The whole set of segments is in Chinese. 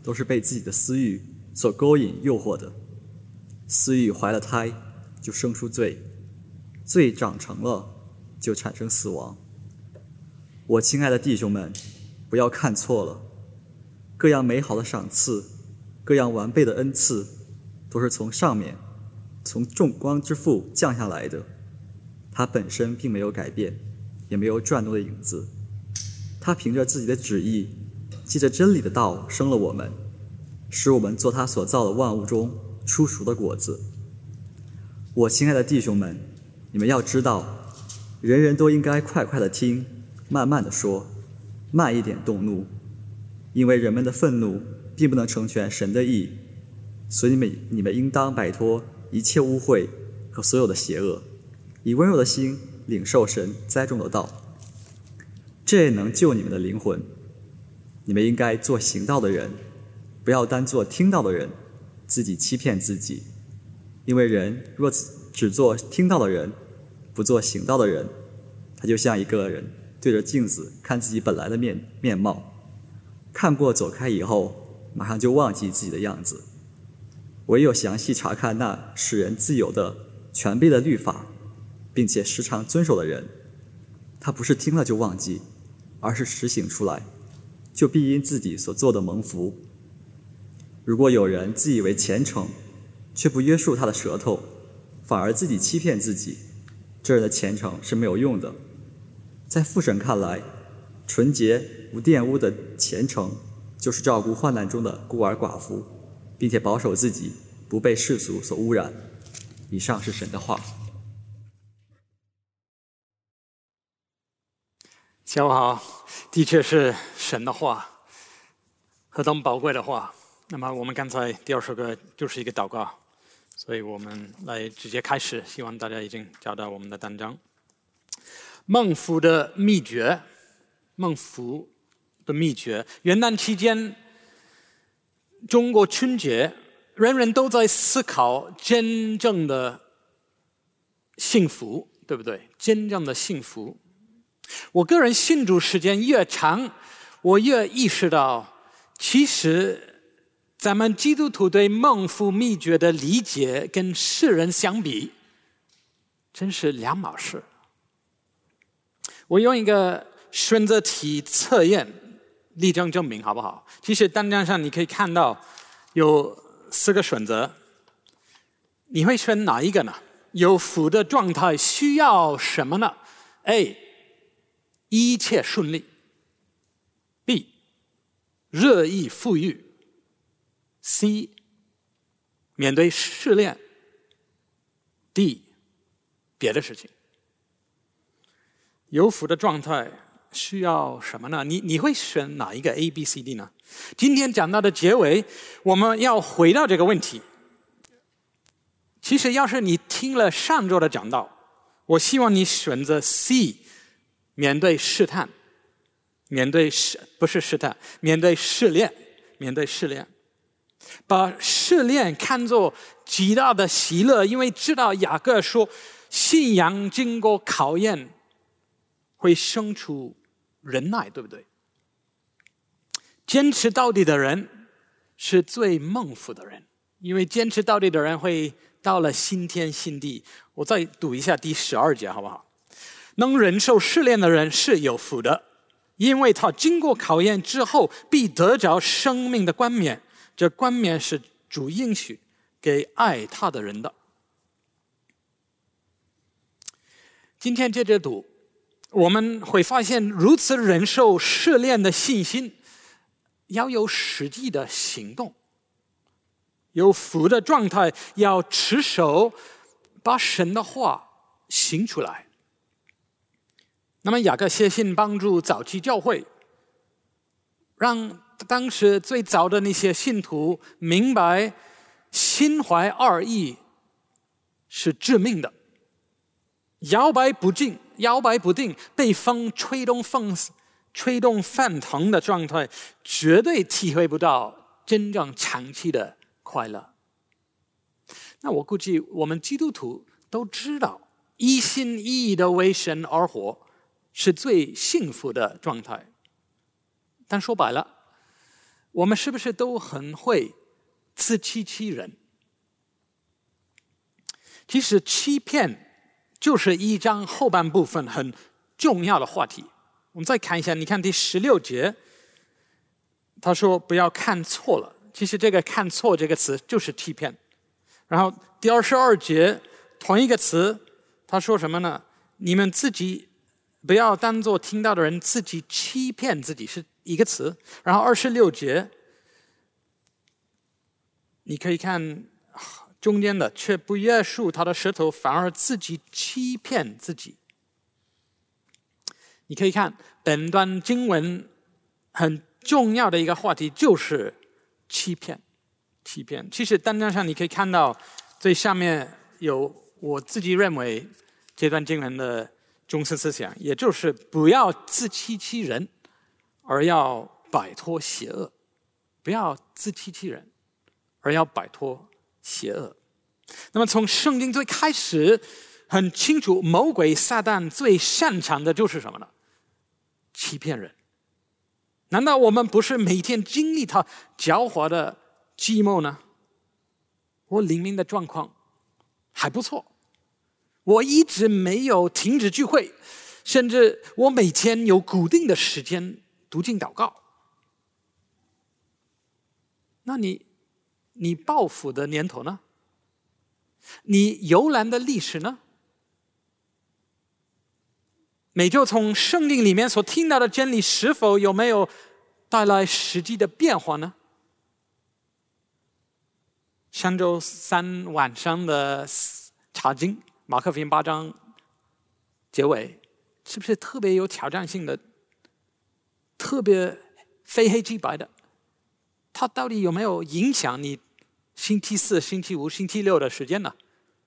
都是被自己的私欲所勾引诱惑的。私欲怀了胎，就生出罪，罪长成了，就产生死亡。我亲爱的弟兄们，不要看错了，各样美好的赏赐，各样完备的恩赐，都是从上面，从众光之父降下来的。他本身并没有改变，也没有转动的影子。他凭着自己的旨意，借着真理的道生了我们，使我们做他所造的万物中出熟的果子。我亲爱的弟兄们，你们要知道，人人都应该快快的听，慢慢的说，慢一点动怒，因为人们的愤怒并不能成全神的义。所以你们应当摆脱一切污秽和所有的邪恶，以温柔的心领受神栽种的道，这也能救你们的灵魂。你们应该做行道的人，不要单做听到的人，自己欺骗自己。因为人若只做听到的人，不做行道的人，他就像一个人对着镜子看自己本来的面貌，看过走开以后，马上就忘记自己的样子。唯有详细查看那使人自由的全备的律法，并且时常遵守的人，他不是听了就忘记，而是实行出来，就必因自己所做的蒙福。如果有人自以为虔诚，却不约束他的舌头，反而自己欺骗自己，这人的虔诚是没有用的。在父神看来，纯洁无玷污的虔诚，就是照顾患难中的孤儿寡妇，并且保守自己不被世俗所污染。以上是神的话。 下午好，的确是神的话，何等宝贵的话。那么我们刚才第二首歌就是一个祷告，所以我们来直接开始，希望大家已经找到我们的单章。蒙福的秘诀，蒙福的秘诀。元旦期间，中国春节，人人都在思考真正的幸福，对不对？真正的幸福。我个人信主时间越长，我越意识到，其实咱们基督徒对蒙福秘诀的理解跟世人相比，真是两码事。我用一个选择题测验例证证明好不好？其实单张上你可以看到有4个选择，你会选哪一个呢？有福的状态需要什么呢？ A. 一切顺利， B. 热意富裕， C. 面对试炼， D. 别的事情。有福的状态需要什么呢？你会选哪一个 A、B、C、D 呢？今天讲到的结尾，我们要回到这个问题。其实要是你听了上周的讲道，我希望你选择 C， 面对试探，不是试探，面对试炼，把试炼看作极大的喜乐，因为知道雅各说，信仰经过考验会生出忍耐，对不对？坚持到底的人是最蒙福的人，因为坚持到底的人会到了新天新地。我再读一下第12节好不好？能忍受试炼的人是有福的，因为他经过考验之后必得着生命的冠冕，这冠冕是主应许给爱他的人的。今天接着读，我们会发现如此忍受试炼的信心要有实际的行动，有福的状态要持守，把神的话行出来。那么雅各写信帮助早期教会，让当时最早的那些信徒明白心怀二意是致命的，摇摆不定，被风吹动翻腾的状态，绝对体会不到真正长期的快乐。那我估计我们基督徒都知道，一心一意的为神而活是最幸福的状态。但说白了， 我们是不是都很会自欺欺人？其实欺骗就是1章后半部分很重要的话题。我们再看一下，你看第16节，他说不要看错了。其实这个看错这个词就是欺骗。然后第22节同一个词，他说什么呢？你们自己不要当作听到的人自己欺骗自己，是一个词。然后26节你可以看中间的，却不约束他的舌头，反而自己欺骗自己。你可以看本段经文很重要的一个话题就是欺骗。欺骗，其实单张上你可以看到最下面有我自己认为这段经文的中心思想，也就是不要自欺欺人，而要摆脱邪恶。不要自欺欺人，而要摆脱邪恶。那么从圣经最开始很清楚，魔鬼撒旦最擅长的就是什么呢？欺骗人。难道我们不是每天经历他狡猾的寂寞呢？我灵命的状况还不错，我一直没有停止聚会，甚至我每天有固定的时间读经祷告。那你报复的年头呢？你游览的历史呢？每周从圣经里面所听到的真理，是否有没有带来实际的变化呢？上周三晚上的查经，马可福音8章结尾，是不是特别有挑战性的，特别非黑即白的？它到底有没有影响你星期4、星期5、星期6的时间呢？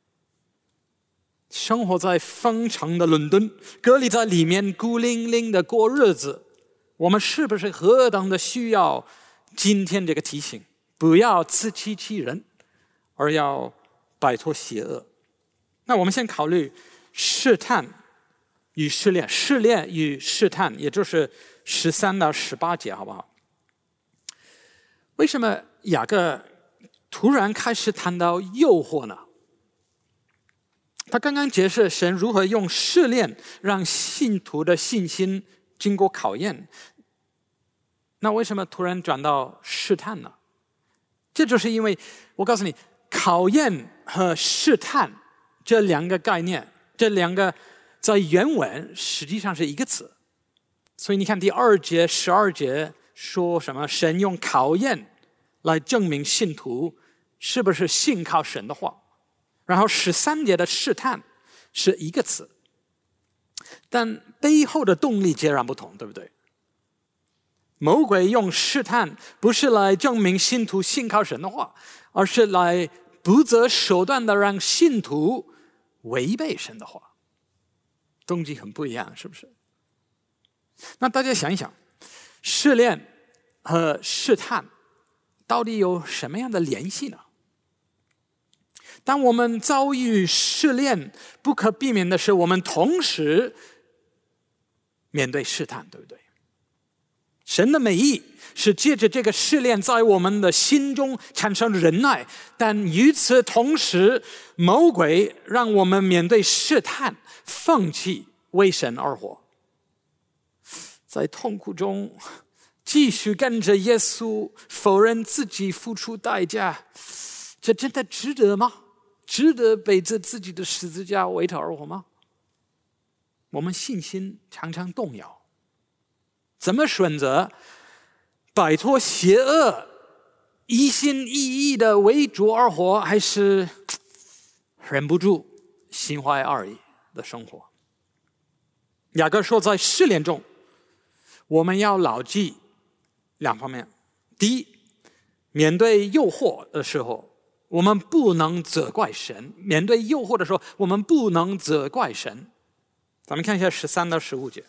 生活在风城的伦敦，隔离在里面孤零零的过日子，我们是不是何等的需要今天这个提醒？不要自欺欺人，而要摆脱邪恶。那我们先考虑试探与试炼，试炼与试探，也就是13到18节，好不好？为什么雅各突然开始谈到诱惑呢？他刚刚解释神如何用试炼让信徒的信心经过考验，那为什么突然转到试探呢？这就是因为我告诉你，考验和试探这两个概念，这两个在原文实际上是一个词。所以你看第2节、12节说什么？神用考验来证明信徒是不是信靠神的话。然后13节的试探是一个词，但背后的动力截然不同，对不对？魔鬼用试探不是来证明信徒信靠神的话，而是来不择手段的让信徒违背神的话。动机很不一样，是不是？那大家想一想，试炼和试探到底有什么样的联系呢？当我们遭遇试炼，不可避免的是我们同时面对试探，对不对？神的美意是借着这个试炼在我们的心中产生忍耐，但与此同时，魔鬼让我们面对试探放弃为神而活，在痛苦中继续跟着耶稣，否认自己，付出代价，这真的值得吗？值得背着自己的十字架为他而活吗？我们信心常常动摇，怎么选择摆脱邪恶，一心一意的为主而活，还是忍不住心怀二意的生活？雅各说，在试炼中我们要牢记两方面。第一，面对诱惑的时候，我们不能责怪神。面对诱惑的时候，我们不能责怪神。咱们看一下13到15节。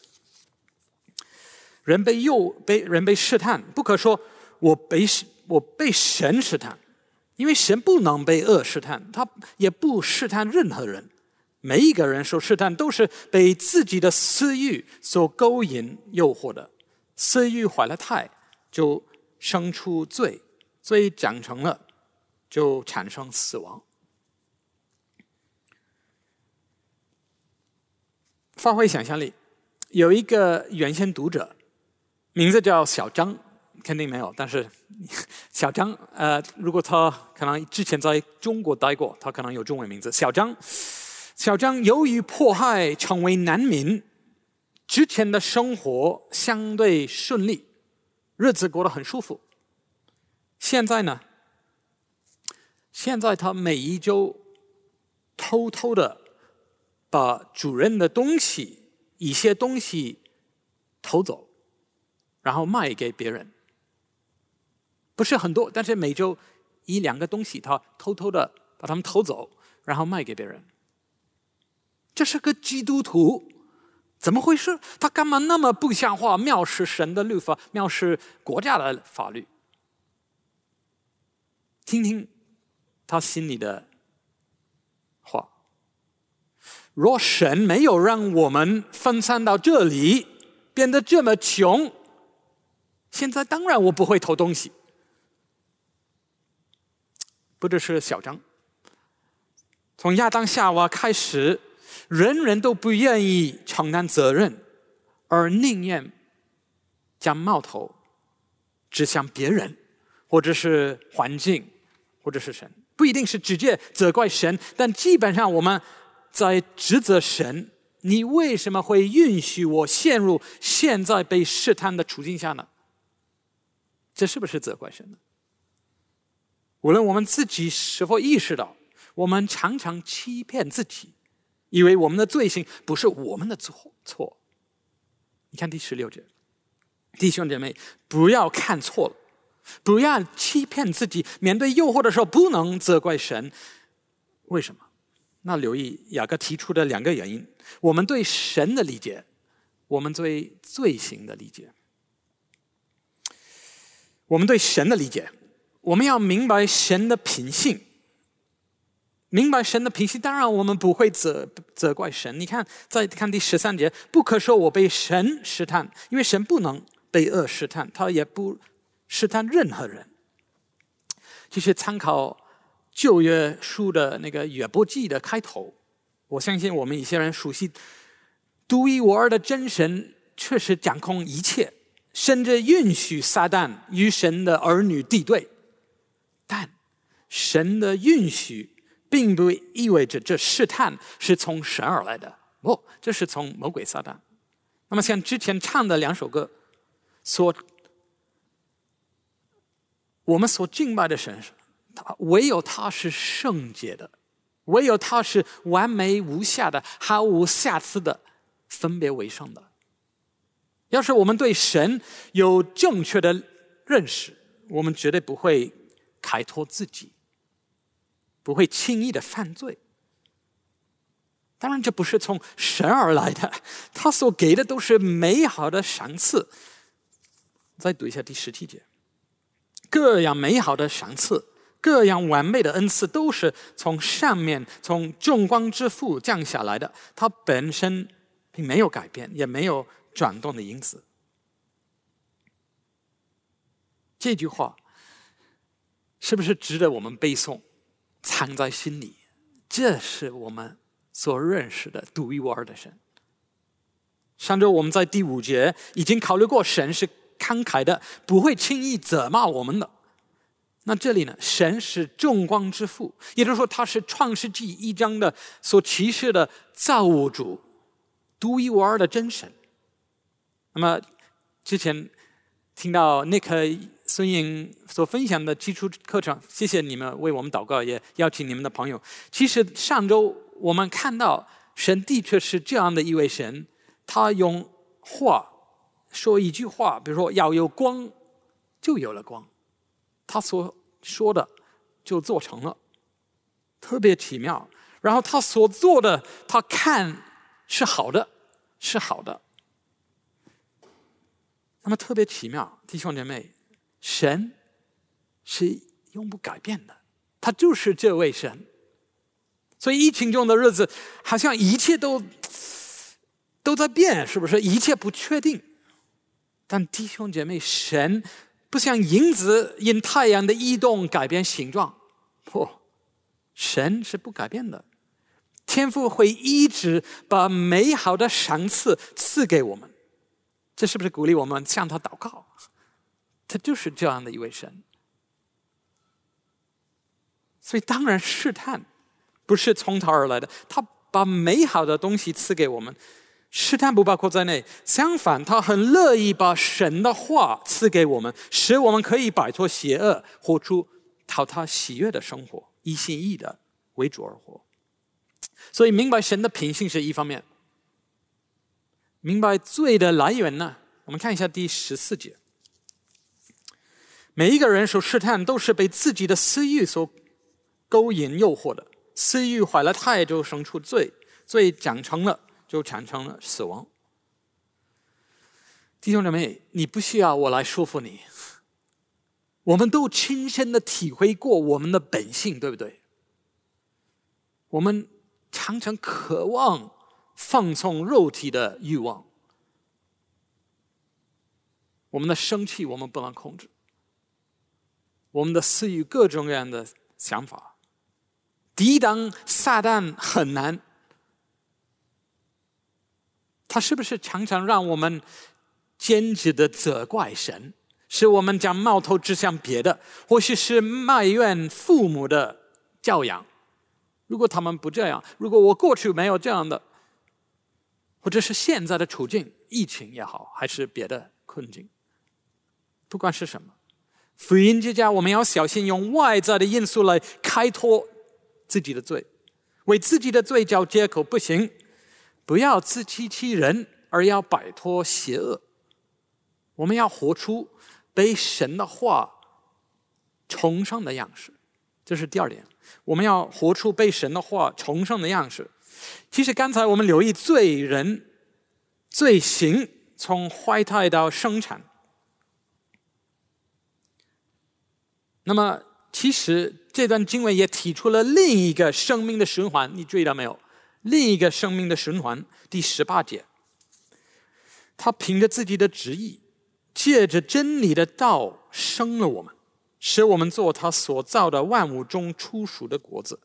人被试探，不可说我被神试探，因为神不能被恶试探，他也不试探任何人。每一个人受试探都是被自己的私欲所勾引诱惑的，私欲怀了胎，就生出罪，罪长成了就产生死亡。发挥想象力，有一个原先读者，名字叫小张，肯定没有，但是小张，如果他可能之前在中国待过，他可能有中文名字。小张由于迫害成为难民，之前的生活相对顺利，日子过得很舒服。现在呢？现在他每一周偷偷的把主人的东西，一些东西偷走，然后卖给别人。不是很多，但是每周1-2个东西，他偷偷的把它们偷走，然后卖给别人。这是个基督徒，怎么回事？他干嘛那么不像话，藐视神的律法，藐视国家的法律？听听他心里的话。若神没有让我们分散到这里，变得这么穷，现在当然我不会偷东西。不只是小张，从亚当夏娃开始，人人都不愿意承担责任，而宁愿将矛头指向别人，或者是环境，或者是神。不一定是直接责怪神，但基本上我们在指责神，你为什么会允许我陷入现在被试探的处境下呢？这是不是责怪神呢？无论我们自己是否意识到，我们常常欺骗自己，以为我们的罪行不是我们的错。你看第16节，弟兄姐妹，不要看错了，不要欺骗自己，面对诱惑的时候不能责怪神。为什么？那留意雅各提出的2个原因：我们对神的理解，我们对罪行的理解。我们对神的理解，我们要明白神的品性。明白神的品性，当然我们不会责怪神。你看，再看第13节，不可说我被神试探，因为神不能被恶试探，他也不试探任何人。其实参考旧约书的那个约伯记的开头，我相信我们一些人熟悉，独一无二的真神确实掌控一切，甚至允许撒旦与神的儿女敌对。但神的允许并不意味着这试探是从神而来的，这是从魔鬼撒旦。那么像之前唱的2首歌，我们所敬拜的神，唯有他是圣洁的，唯有他是完美无瑕的，毫无瑕疵的，分别为圣的。要是我们对神有正确的认识，我们绝对不会开脱自己，不会轻易的犯罪。当然这不是从神而来的，他所给的都是美好的赏赐。再读一下第17节，各样美好的赏赐，各样完美的恩赐，都是从上面，从众光之父降下来的，他本身并没有改变，也没有转动的因子。这句话是不是值得我们背诵，藏在心里？这是我们所认识的独一无二的神。上周我们在第5节已经考虑过，神是慷慨的，不会轻易责骂我们的。那这里呢，神是众光之父，也就是说他是创世纪1章的所启示的造物主，独一无二的真神。那么之前听到 Nick 孙颖所分享的基础课程，谢谢你们为我们祷告，也邀请你们的朋友。其实上周我们看到神的确是这样的一位神，他用话说一句话，比如说要有光，就有了光，他所说的就做成了，特别奇妙。然后他所做的，他看是好的，是好的。那么特别奇妙，弟兄姐妹，神是永不改变的，他就是这位神。所以疫情中的日子，好像一切都在变，是不是？一切不确定。但弟兄姐妹，神不像银子因太阳的移动改变形状。不，神是不改变的。天父会一直把美好的赏赐赐给我们，这是不是鼓励我们向他祷告？他就是这样的一位神。所以当然试探不是从他而来的，他把美好的东西赐给我们，试探不包括在内。相反，他很乐意把神的话赐给我们，使我们可以摆脱邪恶，活出讨他喜悦的生活，一心一意的为主而活。所以明白神的品性是一方面，明白罪的来源呢？我们看一下第14节。每一个人受试探都是被自己的私欲所勾引诱惑的，私欲怀了胎就生出罪，罪长成了就产生了死亡。弟兄姊妹，你不需要我来说服你，我们都亲身的体会过我们的本性，对不对？我们常常渴望放纵肉体的欲望，我们的生气我们不能控制，我们的私欲各种各样的想法，抵挡撒旦很难。他是不是常常让我们坚持的责怪神，使我们将矛头指向别的，或许是埋怨父母的教养？如果他们不这样，如果我过去没有这样的，或者是现在的处境，疫情也好，还是别的困境，不管是什么，福音之家我们要小心用外在的因素来开脱自己的罪，为自己的罪找借口不行，不要自欺欺人，而要摆脱邪恶。我们要活出被神的话重生的样式，这是第二点。我们要活出被神的话重生的样式。其实刚才我们留意罪人罪行从怀胎到生产，那么其实这段经文也提出了另一个生命的循环，你注意到没有？另一个生命的循环，第18节，他凭着自己的旨意，借着真理的道生了我们，使我们做他所造的万物中初熟的果子。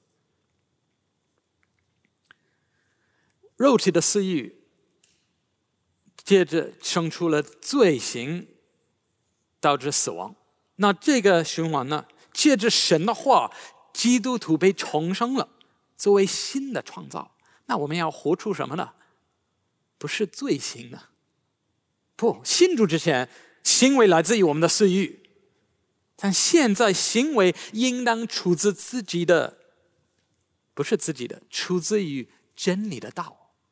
肉体的私欲接着生出了罪行，导致死亡。那这个循环呢，借着神的话，基督徒被重生了，作为新的创造。那我们要活出什么呢？不是罪行呢？不，信主之前行为来自于我们的私欲，但现在行为应当出自自己的，不是自己的，出自于真理的道。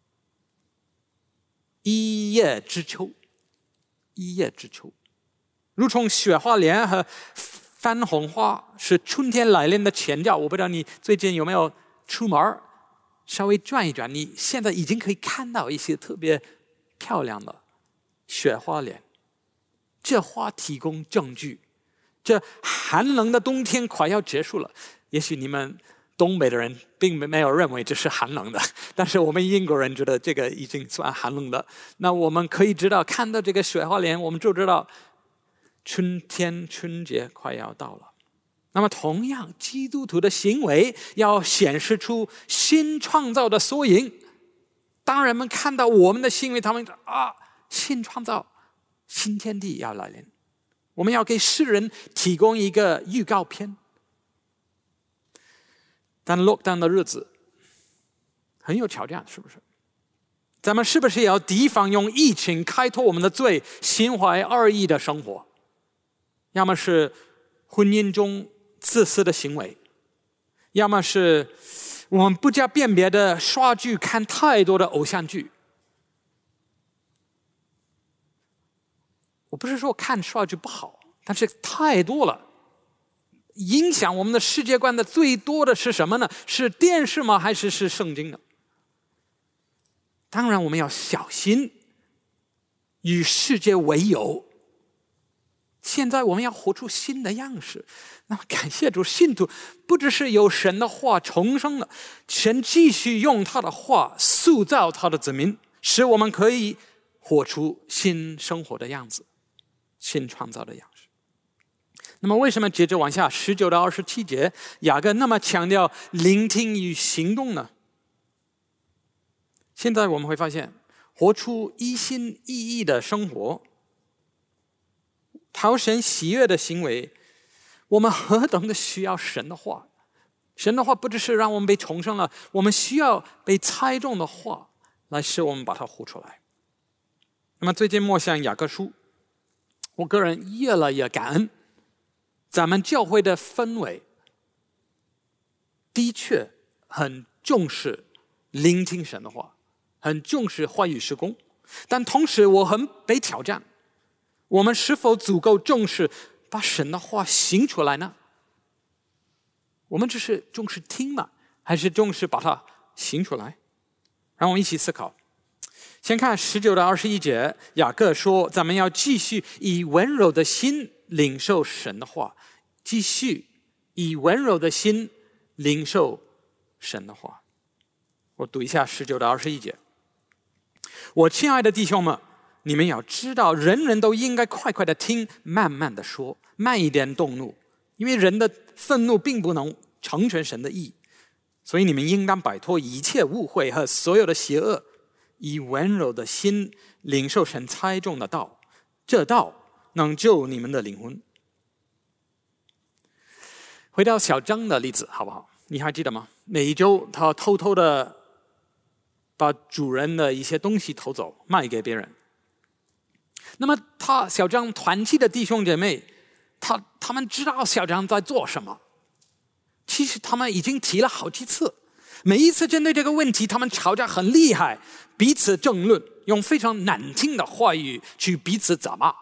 一叶知秋，一叶知秋，如同雪花莲和番红花是春天来临的前兆。我不知道你最近有没有出门稍微转一转，你现在已经可以看到一些特别漂亮的雪花莲。这花提供证据，这寒冷的冬天快要结束了。也许你们东北的人并没有认为这是寒冷的，但是我们英国人觉得这个已经算寒冷的。那我们可以知道，看到这个雪花莲，我们就知道春节快要到了。那么同样，基督徒的行为要显示出新创造的缩影。当人们看到我们的行为，他们新创造，新天地要来临。我们要给世人提供一个预告片。但 lockdown 的日子很有挑战，是不是？咱们是不是也要提防用疫情开拓我们的罪，心怀二意的生活？要么是婚姻中自私的行为，要么是我们不加辨别的刷剧，看太多的偶像剧。我不是说看刷剧不好，但是太多了。影响我们的世界观的最多的是什么呢？是电视吗？还是圣经呢？当然我们要小心与世界为友。现在我们要活出新的样式。那么感谢主，信徒不只是有神的话重生了，神继续用他的话塑造他的子民，使我们可以活出新生活的样子，新创造的样式。 那么为什么接着往下19到27节，雅各那么强调聆听与行动呢？现在我们会发现，活出一心一意的生活，讨神喜悦的行为，我们何等的需要神的话。神的话不只是让我们被重生了，我们需要被猜中的话来使我们把它活出来。那么最近默想雅各书，我个人越来越感恩咱们教会的氛围的确很重视聆听神的话，很重视话语事工，但同时我很被挑战，我们是否足够重视把神的话行出来呢？我们只是重视听吗？还是重视把它行出来？让我们一起思考。先看19到21节，雅各说咱们要继续以温柔的心领受神的话，继续以温柔的心领受神的话。我读一下19到21节。我亲爱的弟兄们，你们要知道，人人都应该快快的听，慢慢的说，慢一点动怒，因为人的愤怒并不能成全神的义。所以你们应当摆脱一切误会和所有的邪恶，以温柔的心领受神猜中的道，这道能救你们的灵魂。回到小张的例子好不好？你还记得吗？每一周他偷偷的把主人的一些东西偷走，卖给别人。那么小张团契的弟兄姐妹，他们知道小张在做什么。其实他们已经提了好几次，每一次针对这个问题，他们吵架很厉害，彼此争论，用非常难听的话语去彼此责骂。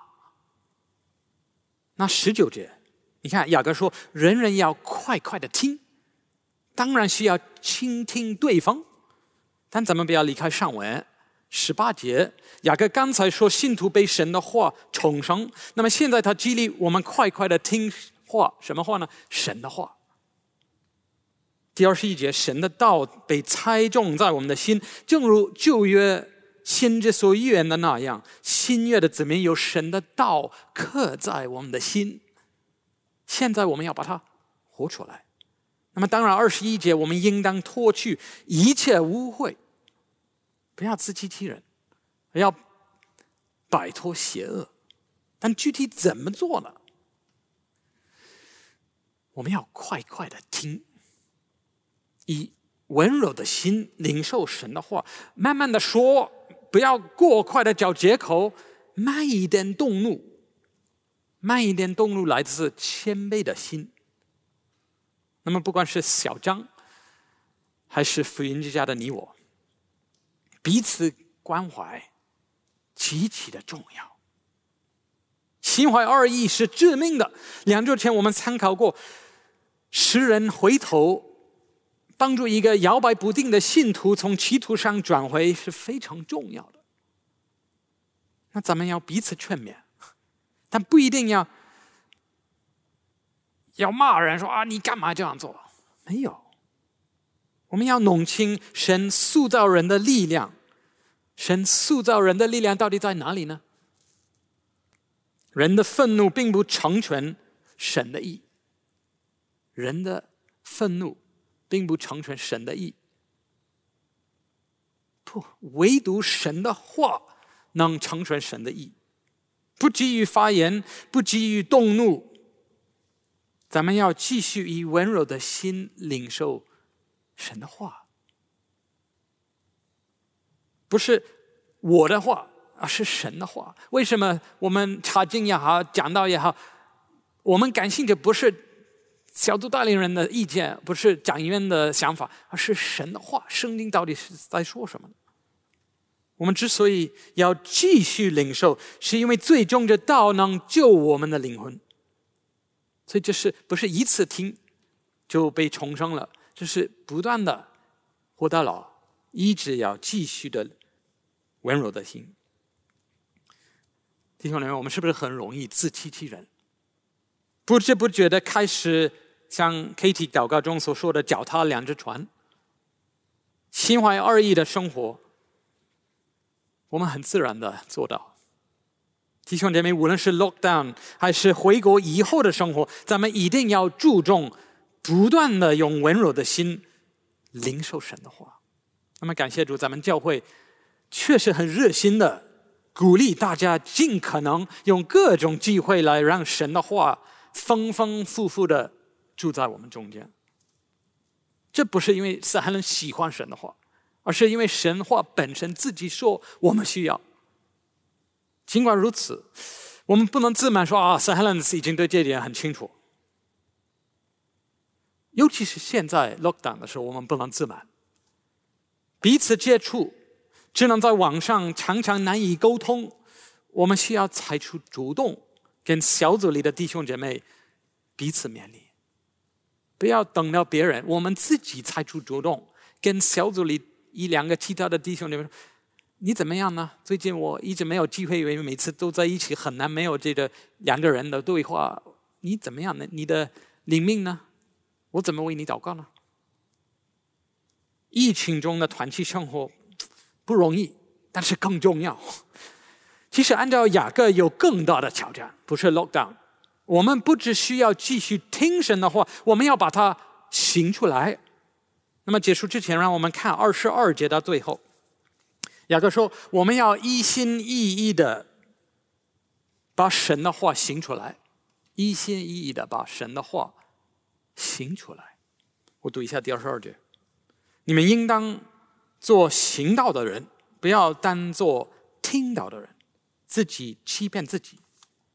那19节，你看雅各说，人人要快快的听，当然需要倾听对方，但咱们不要离开上文。18节，雅各刚才说信徒被神的话重生，那么现在他激励我们快快的听话，什么话呢？神的话。第21节，神的道被猜中在我们的心，正如旧约先知所预言的那样，新约的子民有神的道刻在我们的心，现在我们要把它活出来。那么当然21节，我们应当脱去一切污秽，不要自欺欺人，要摆脱邪恶。但具体怎么做呢？我们要快快的听，以温柔的心领受神的话，慢慢的说，不要过快的找借口，慢一点动怒。慢一点动怒来自谦卑的心。那么不管是小张还是福音之家的你我，彼此关怀极其的重要。心怀二意是致命的。2周前我们参考过，使人回头，帮助一个摇摆不定的信徒从歧途上转回是非常重要的。那咱们要彼此劝勉，但不一定要骂人说啊，你干嘛这样做？没有，我们要弄清神塑造人的力量。神塑造人的力量到底在哪里呢？人的愤怒并不成全神的义，人的愤怒并不成全神的义。不，唯独神的话能成全神的义。不急于发言，不急于动怒，咱们要继续以温柔的心领受神的话。不是我的话，而是神的话。为什么我们查经也好，讲道也好，我们感兴趣不是小组带领人的意见，不是讲员的想法，而是神的话。圣经到底是在说什么呢？我们之所以要继续领受，是因为最终这道能救我们的灵魂。所以这是不是一次听就被重生了？这是不断的活到老，一直要继续的温柔的心。弟兄姊妹，我们是不是很容易自欺欺人？不知不觉的开始像 Katie 祷告中所说的脚踏两只船，心怀二意的生活，我们很自然的做到。 弟兄姐妹，无论是 lockdown 还是回国以后的生活，咱们一定要注重不断的用温柔的心领受神的话。那么感谢主，咱们教会确实很热心的鼓励大家尽可能用各种机会来让神的话丰丰富富的住在我们中间。这不是因为撒哈伦喜欢神的话，而是因为神话本身自己说我们需要。尽管如此，我们不能自满说撒哈伦已经对这点很清楚。尤其是现在 lockdown 的时候，我们不能自满。彼此接触只能在网上，常常难以沟通。我们需要采取主动，跟小组里的弟兄姐妹彼此勉励，不要等到别人，我们自己采取主动，跟小组里一两个其他的弟兄姐妹说：“你怎么样呢？最近我一直没有机会，因为每次都在一起，很难没有这个两个人的对话。你怎么样呢？你的灵命呢？我怎么为你祷告呢？”疫情中的团契生活不容易，但是更重要。其实按照雅各有更大的挑战，不是 lockdown。我们不只需要继续听神的话，我们要把它行出来。那么结束之前，让我们看22节到最后。雅各说，我们要一心一意的把神的话行出来，一心一意的把神的话行出来。我读一下第22节。你们应当做行道的人，不要单做听道的人，自己欺骗自己。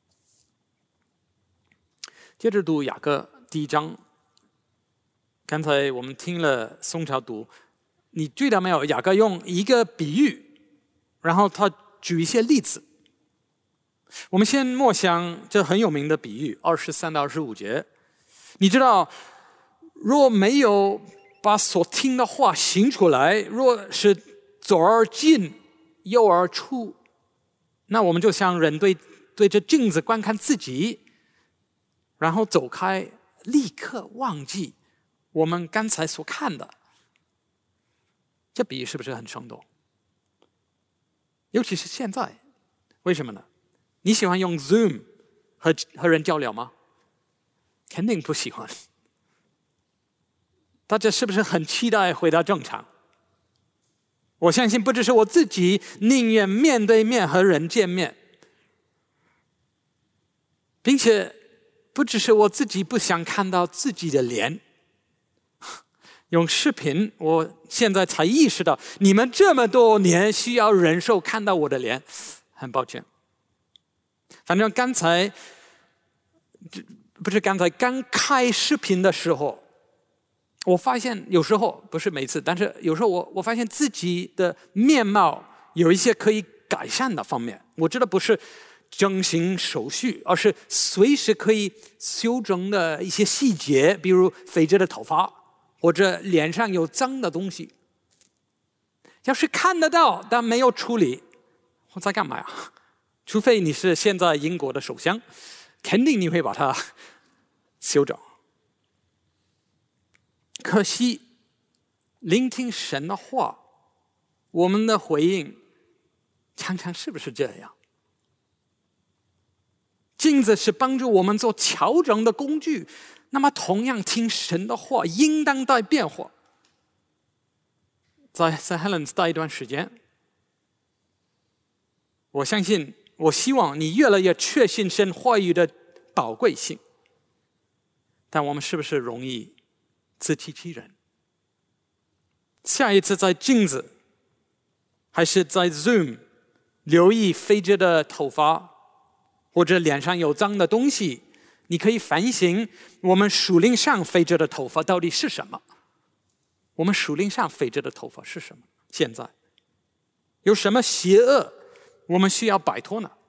接着读雅各第1章。刚才我们听了宋朝读，你注意到没有？雅各用一个比喻，然后他举一些例子。我们先默想这很有名的比喻，23到25节。你知道，若没有把所听的话行出来，若是左而进右而出，那我们就像人对着镜子观看自己，然后走开，立刻忘记我们刚才所看的。这比喻是不是很生动？尤其是现在，为什么呢？你喜欢用 Zoom 和人交流吗？肯定不喜欢。大家是不是很期待回到正常？我相信不只是我自己，宁愿面对面和人见面，并且不只是我自己不想看到自己的脸。用视频，我现在才意识到，你们这么多年需要忍受看到我的脸，很抱歉。反正刚开视频的时候，我发现有时候不是每次，但是有时候我发现自己的面貌有一些可以改善的方面。我知道不是整形手术，而是随时可以修整的一些细节，比如飞着的头发，或者脸上有脏的东西。要是看得到但没有处理，我在干嘛呀？除非你是现在英国的首相，肯定你会把它修整。可惜，聆听神的话，我们的回应常常是不是这样？镜子是帮助我们做调整的工具，那么同样听神的话应当带变化。在 St. Helens 待一段时间，我希望你越来越确信神话语的宝贵性。但我们是不是容易自欺欺人？下一次在镜子还是在 Zoom 留意飞着的头发或者脸上有脏的东西，你可以反省我们属灵上飞着的头发到底是什么。我们属灵上飞着的头发是什么？现在有什么邪恶我们需要摆脱呢？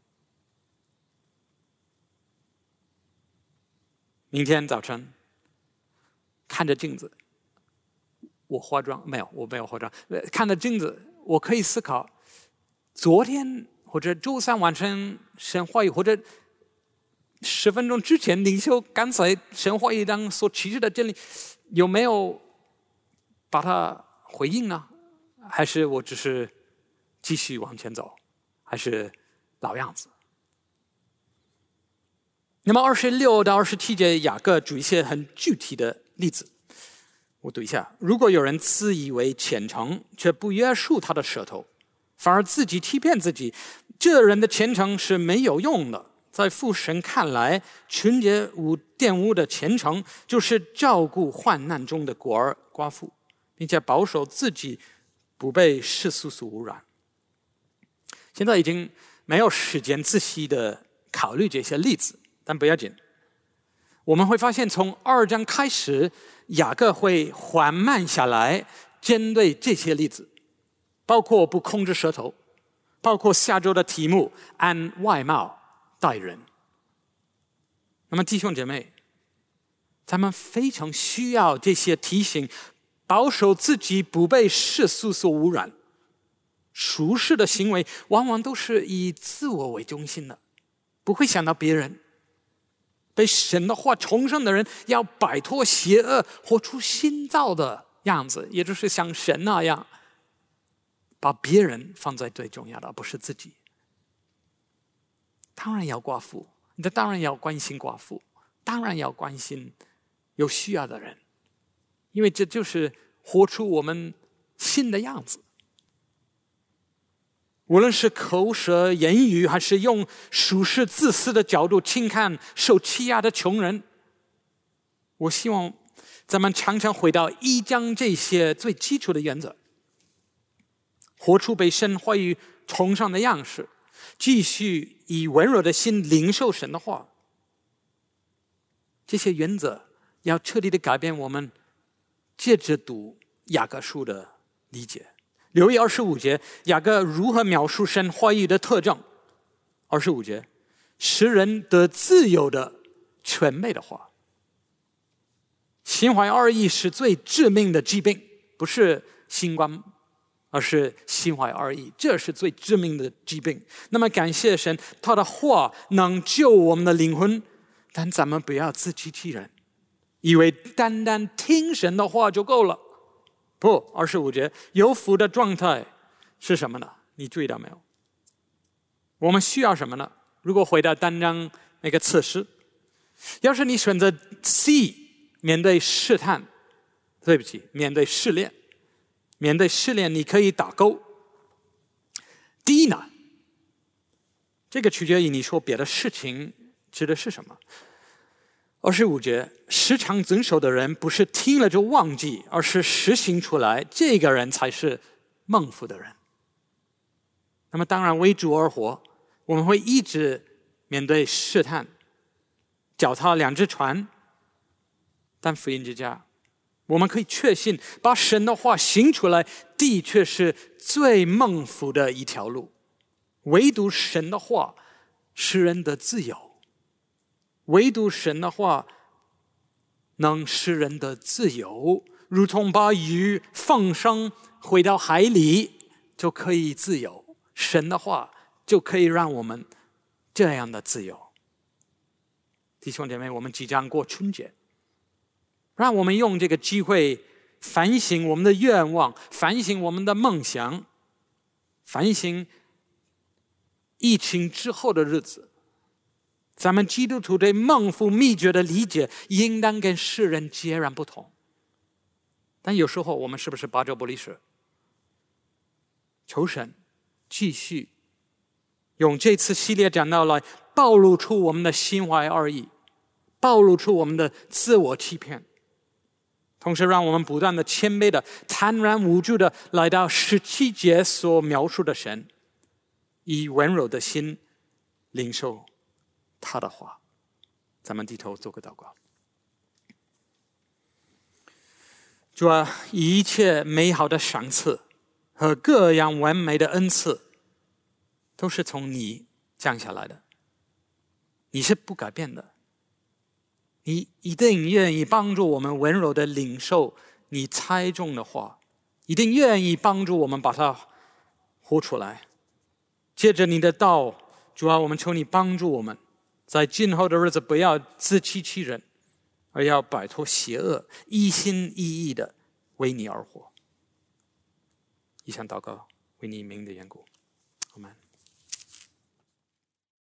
明天早晨看着镜子，我化妆没有？我没有化妆。看着镜子，我可以思考，昨天或者周三晚上神话语，或者10分钟之前领袖刚才神话语当所启示的真理，有没有把它回应呢？还是我只是继续往前走，还是老样子？ 那么26到27节，雅各举一些很具体的例子，我读一下：如果有人自以为虔诚，却不约束他的舌头，反而自己欺骗自己，这人的虔诚是没有用的。在父神看来，纯洁无玷污的虔诚，就是照顾患难中的孤儿寡妇，并且保守自己不被世俗所污染。现在已经没有时间仔细的考虑这些例子，但不要紧，我们会发现从2章开始，雅各会缓慢下来，针对这些例子，包括不控制舌头，包括下周的题目按外貌待人。那么弟兄姐妹，咱们非常需要这些提醒，保守自己不被世俗所污染。俗世的行为往往都是以自我为中心的，不会想到别人。被神的话重生的人要摆脱邪恶，活出新造的样子，也就是像神那样把别人放在最重要的，而不是自己。当然要寡妇，当然要关心寡妇，当然要关心有需要的人，因为这就是活出我们新的样子。无论是口舌言语，还是用属世自私的角度轻看受欺压的穷人，我希望咱们常常回到1章这些最基础的原则，活出被神话语崇尚的样式，继续以温柔的心领受神的话。这些原则要彻底的改变我们借着读雅各书的理解。留意25节，雅各如何描述神话语的特征。25节，使人得自由的全备的话。心怀二意是最致命的疾病，不是新冠，而是心怀二意，这是最致命的疾病。那么感谢神，他的话能救我们的灵魂，但咱们不要自欺欺人，以为单单听神的话就够了。不，25节，有福的状态是什么呢？你注意到没有？我们需要什么呢？如果回到单章那个测试，要是你选择 C， 面对试探，对不起，面对试炼，面对试炼你可以打勾。D 呢？这个取决于你说别的事情指的是什么。25节，时常遵守的人不是听了就忘记，而是实行出来，这个人才是蒙福的人。那么当然为主而活，我们会一直面对试探，脚踏2只船，但福音之家，我们可以确信把神的话行出来，的确是最蒙福的一条路。唯独神的话使人得自由，唯独神的话能使人的自由，如同把鱼放生回到海里就可以自由，神的话就可以让我们这样的自由。弟兄姐妹，我们即将过春节，让我们用这个机会反省我们的愿望，反省我们的梦想，反省疫情之后的日子。咱们基督徒对蒙福秘诀的理解应当跟世人截然不同，但有时候我们是不是八九不离十？求神继续用这次系列讲道来暴露出我们的心怀二意，暴露出我们的自我欺骗，同时让我们不断的谦卑的坦然无惧的来到17节所描述的神，以温柔的心领受他的话。咱们低头做个祷告。主啊，一切美好的赏赐和各样完美的恩赐都是从你降下来的，你是不改变的，你一定愿意帮助我们温柔的领受你猜中的话，一定愿意帮助我们把它活出来。借着你的道，主啊，我们求你帮助我们在今后的日子不要自欺欺人，而要摆脱邪恶，一心一意的为你而活。以上祷告为你名的缘故，阿们。